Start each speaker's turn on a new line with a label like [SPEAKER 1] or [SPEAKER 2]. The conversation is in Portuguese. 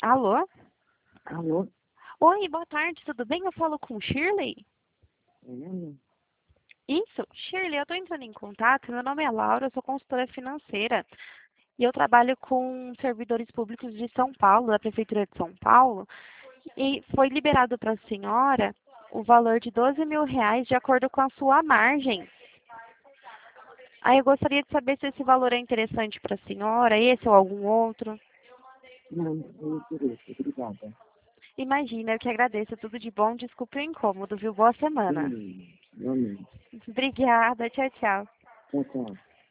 [SPEAKER 1] Alô?
[SPEAKER 2] Alô?
[SPEAKER 1] Oi, boa tarde, tudo bem? Eu falo com Shirley?
[SPEAKER 2] É,
[SPEAKER 1] Isso, Shirley, eu estou entrando em contato. Meu nome é Laura, eu sou consultora financeira e eu trabalho com servidores públicos de São Paulo, da Prefeitura de São Paulo, e foi liberado para a senhora o valor de R$ 12.000 de acordo com a sua margem. Aí eu gostaria de saber se esse valor é interessante para a senhora, esse ou algum outro.
[SPEAKER 2] não, não tem interesse. Obrigada.
[SPEAKER 1] Imagina, eu que agradeço. Tudo de bom, desculpe o incômodo, viu? Boa semana.
[SPEAKER 2] Realmente.
[SPEAKER 1] Obrigada, tchau, tchau.
[SPEAKER 2] Tchau, tchau.